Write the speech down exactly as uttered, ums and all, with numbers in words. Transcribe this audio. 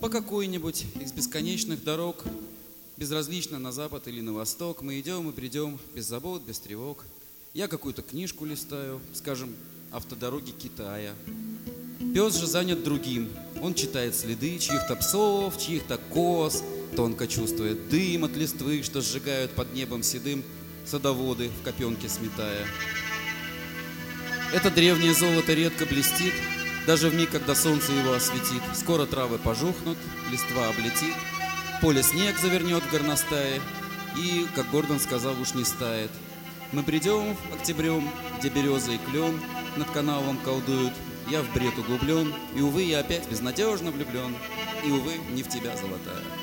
По какой-нибудь из бесконечных дорог, безразлично на запад или на восток, мы идем и придем без забот, без тревог. Я какую-то книжку листаю, скажем, «Автодороги Китая». Пес же занят другим. Он читает следы чьих-то псов, чьих-то коз, тонко чувствует дым от листвы, что сжигают под небом седым садоводы в копенке сметая. Это древнее золото редко блестит, даже в миг, когда солнце его осветит. Скоро травы пожухнут, листва облетит, поле снег завернет в горностае, и, как Гордон сказал, уж не стает. Мы придем октябрем, где береза и клен над каналом колдуют. Я в бред углублен, и, увы, я опять безнадежно влюблен, и, увы, не в тебя, золотая.